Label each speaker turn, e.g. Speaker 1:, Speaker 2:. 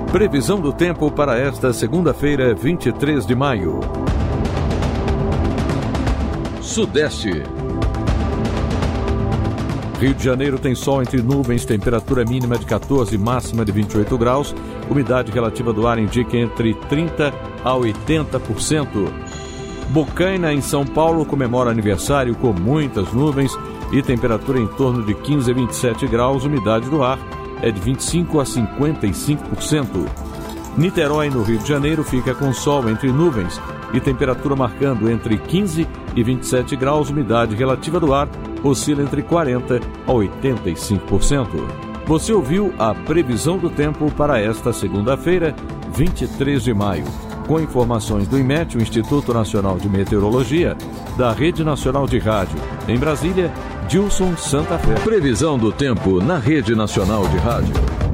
Speaker 1: Previsão do tempo para esta segunda-feira, 23 de maio. Sudeste. Rio de Janeiro tem sol entre nuvens, temperatura mínima de 14, máxima de 28 graus. Umidade relativa do ar indica entre 30% a 80%. Bocaina, em São Paulo, comemora aniversário com muitas nuvens e temperatura em torno de 15 a 27 graus. Umidade do ar é de 25% a 55%. Niterói, no Rio de Janeiro, fica com sol entre nuvens e temperatura marcando entre 15 e 27 graus. Umidade relativa do ar oscila entre 40% a 85%. Você ouviu a previsão do tempo para esta segunda-feira, 23 de maio. Com informações do IMET, o Instituto Nacional de Meteorologia, da Rede Nacional de Rádio. Em Brasília, Dilson Santa Fé. Previsão do tempo na Rede Nacional de Rádio.